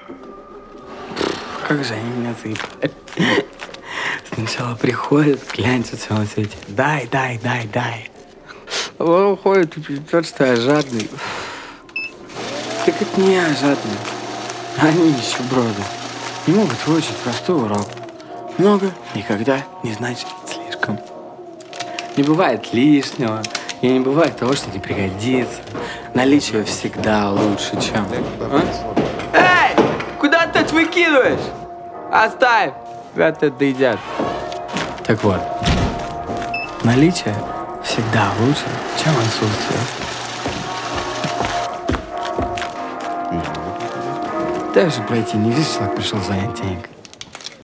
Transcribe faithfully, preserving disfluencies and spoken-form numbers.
Как же они меня заебали. Сначала приходят, клянчатся на свете. Дай, дай, дай, дай. А потом уходит и пишет, что я жадный. Так это не я жадный. Они еще броды. Не могут выучить простой урок. Много никогда не значит слишком. Не бывает лишнего. И не бывает того, что не пригодится. Наличие всегда лучше, чем... А? Эй! Куда ты это выкидываешь? Оставь! Ребята доедят. Так вот. Наличие всегда лучше, чем отсутствие. Дальше пройти не видишь, человек пришел занять денег.